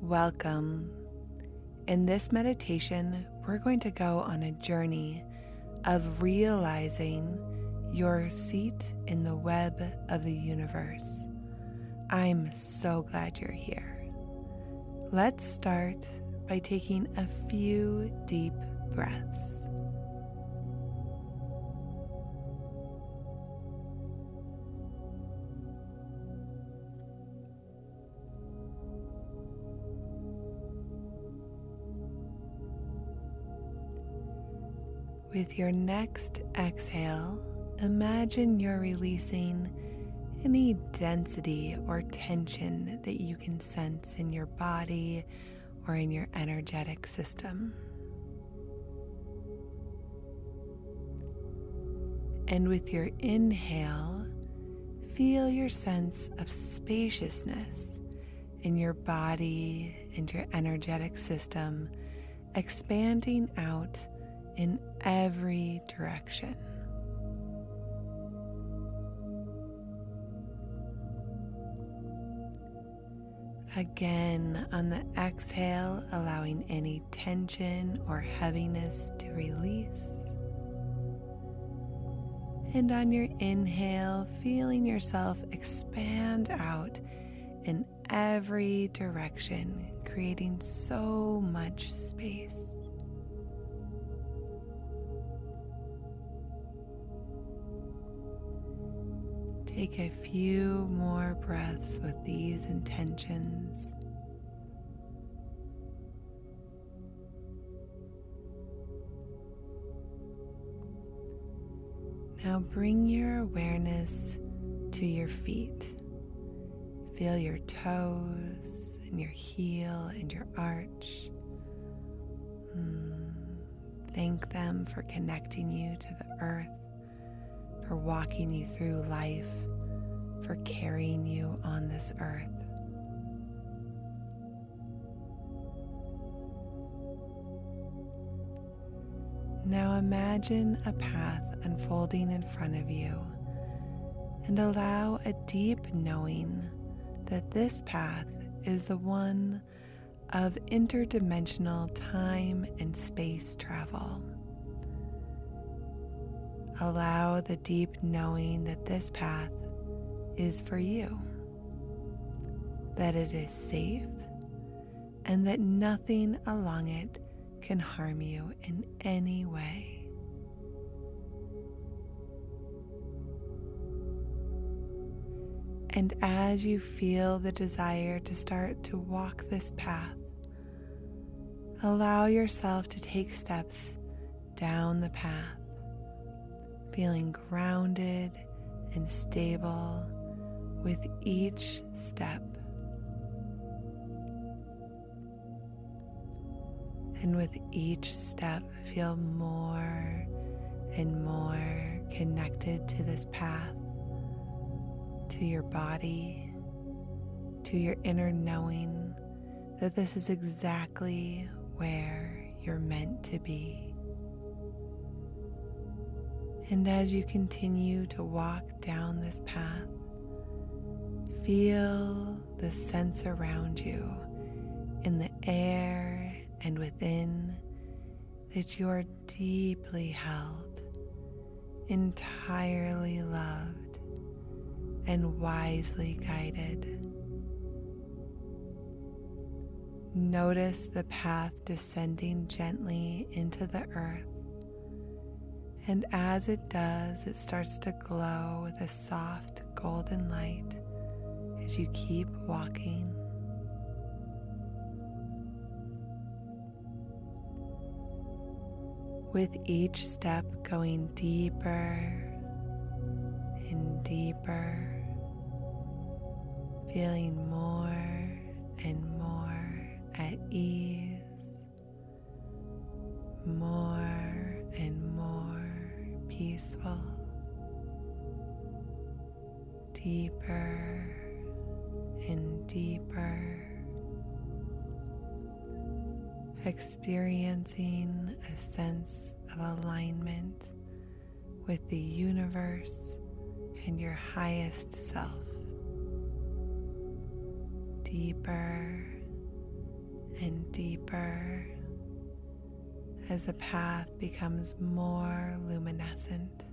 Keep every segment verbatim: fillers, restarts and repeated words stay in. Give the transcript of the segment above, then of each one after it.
Welcome. In this meditation, we're going to go on a journey of realizing your seat in the web of the universe. I'm so glad you're here. Let's start by taking a few deep breaths. With your next exhale, imagine you're releasing any density or tension that you can sense in your body or in your energetic system. And with your inhale, feel your sense of spaciousness in your body and your energetic system expanding out in every direction. Again, on the exhale, allowing any tension or heaviness to release. And on your inhale, feeling yourself expand out in every direction, creating so much space. Take a few more breaths with these intentions. Now bring your awareness to your feet. Feel your toes and your heel and your arch. Mm. Thank them for connecting you to the earth, for walking you through life, for carrying you on this earth. Now imagine a path unfolding in front of you and allow a deep knowing that this path is the one of interdimensional time and space travel. Allow the deep knowing that this path is for you, that it is safe, and that nothing along it can harm you in any way. And as you feel the desire to start to walk this path, allow yourself to take steps down the path, feeling grounded and stable with each step. And with each step, feel more and more connected to this path, to your body, to your inner knowing that this is exactly where you're meant to be. And as you continue to walk down this path, feel the sense around you in the air and within that you are deeply held, entirely loved, and wisely guided. Notice the path descending gently into the earth. And as it does, it starts to glow with a soft golden light as you keep walking. With each step going deeper and deeper, feeling more and more at ease, more and more peaceful, deeper and deeper, experiencing a sense of alignment with the universe and your highest self. Deeper and deeper as the path becomes more luminescent.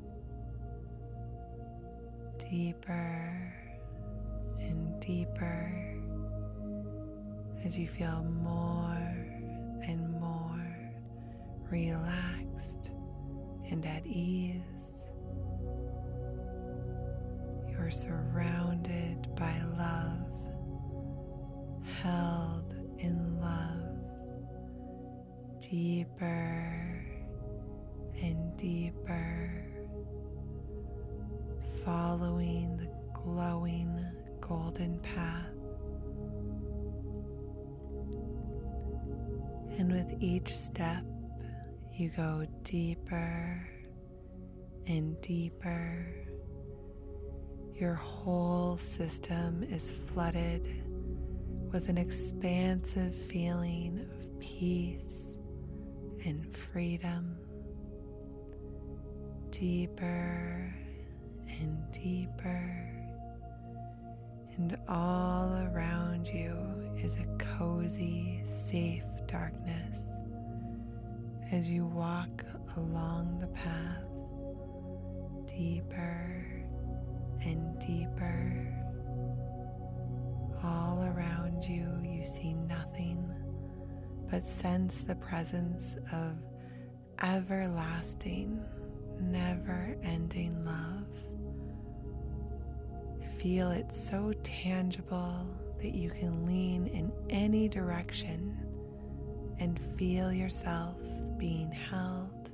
Deeper and deeper as you feel more and more relaxed and at ease. You're surrounded by love, held in love, deeper and deeper, following the glowing golden path. And with each step, you go deeper and deeper. Your whole system is flooded with an expansive feeling of peace and freedom. Deeper and deeper. And all around you is a cozy, safe darkness as you walk along the path, deeper and deeper. All around you, you see nothing but sense the presence of everlasting, never-ending love. Feel it so tangible that you can lean in any direction and feel yourself being held.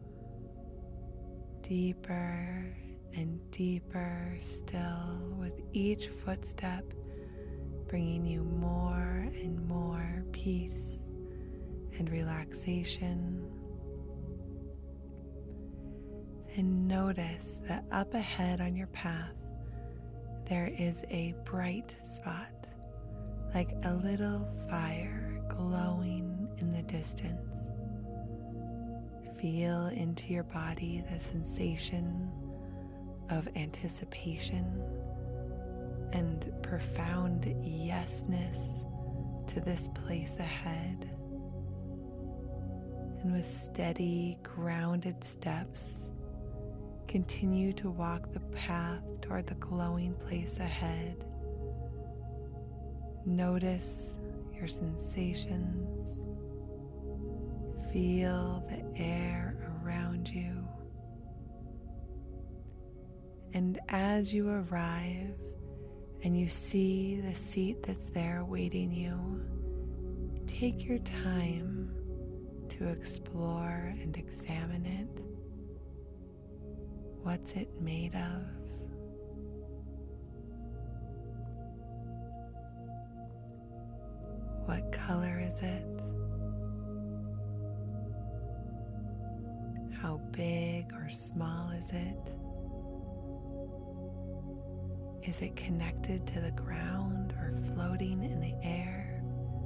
Deeper and deeper still, with each footstep bringing you more and more peace and relaxation. And notice that up ahead on your path there is a bright spot, like a little fire glowing in the distance. Feel into your body the sensation of anticipation and profound yesness to this place ahead. And with steady, grounded steps, continue to walk the path toward the glowing place ahead. Notice your sensations. Feel the air around you. And as you arrive and you see the seat that's there waiting you, take your time to explore and examine it. What's it made of? What color is it? How big or small is it? Is it connected to the ground or floating in the air?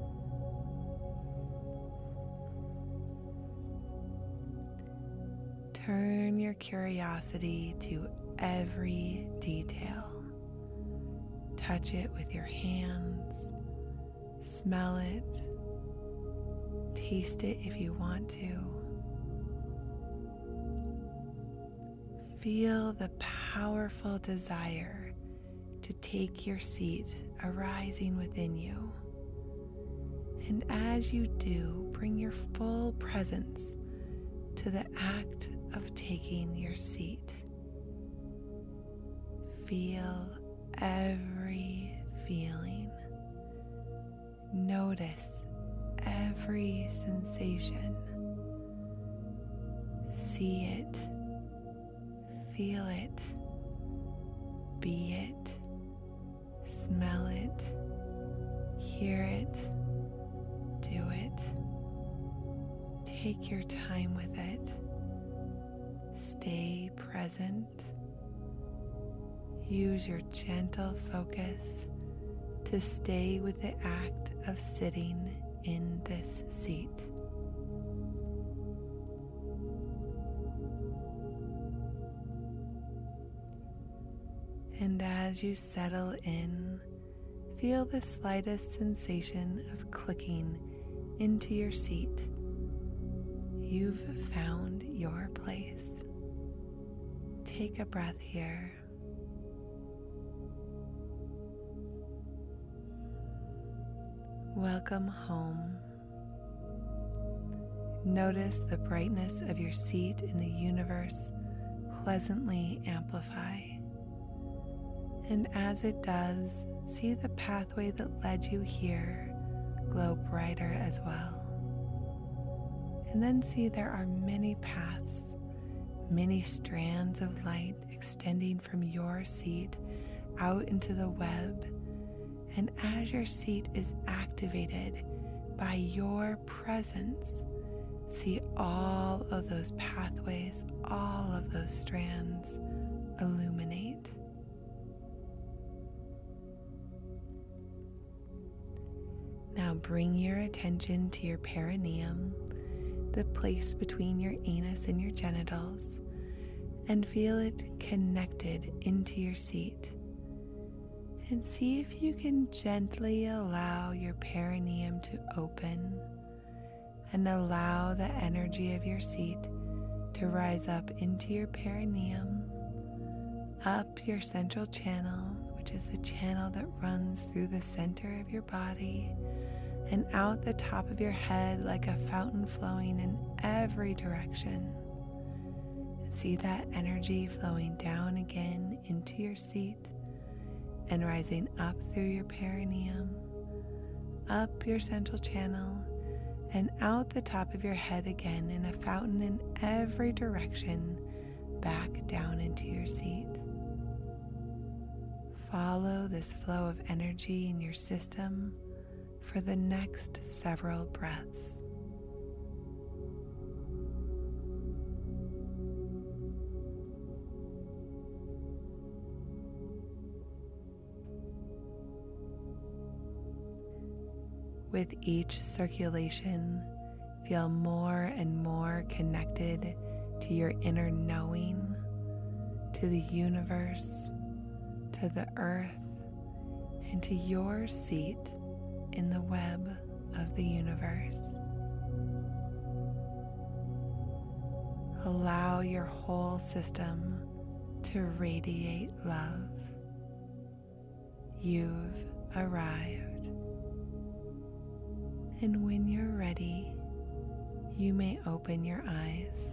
Turn your curiosity to every detail. Touch it with your hands. Smell it. Taste it if you want to. Feel the powerful desire to take your seat arising within you. And as you do, bring your full presence to the act of taking your seat. Feel every feeling. Notice every sensation. See it, feel it, be it, smell it, hear it, do it. Take your time with it. Stay present. Use your gentle focus to stay with the act of sitting in this seat. And as you settle in, feel the slightest sensation of clicking into your seat. You've found your place. Take a breath here. Welcome home. Notice the brightness of your seat in the universe pleasantly amplify. And as it does, see the pathway that led you here glow brighter as well. And then see there are many paths, many strands of light extending from your seat out into the web. And as your seat is activated by your presence, see all of those pathways, all of those strands illuminate. Now bring your attention to your perineum, the place between your anus and your genitals, and feel it connected into your seat. And see if you can gently allow your perineum to open and allow the energy of your seat to rise up into your perineum, up your central channel, which is the channel that runs through the center of your body, and out the top of your head like a fountain flowing in every direction. And see that energy flowing down again into your seat and rising up through your perineum, up your central channel, and out the top of your head again in a fountain in every direction, back down into your seat. Follow this flow of energy in your system for the next several breaths. With each circulation, feel more and more connected to your inner knowing, to the universe, to the earth, and to your seat in the web of the universe. Allow your whole system to radiate love. You've arrived. And when you're ready, you may open your eyes.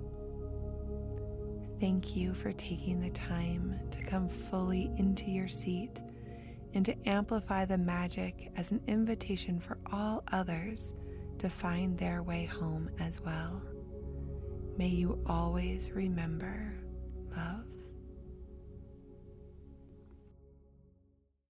Thank you for taking the time to come fully into your seat and to amplify the magic as an invitation for all others to find their way home as well. May you always remember,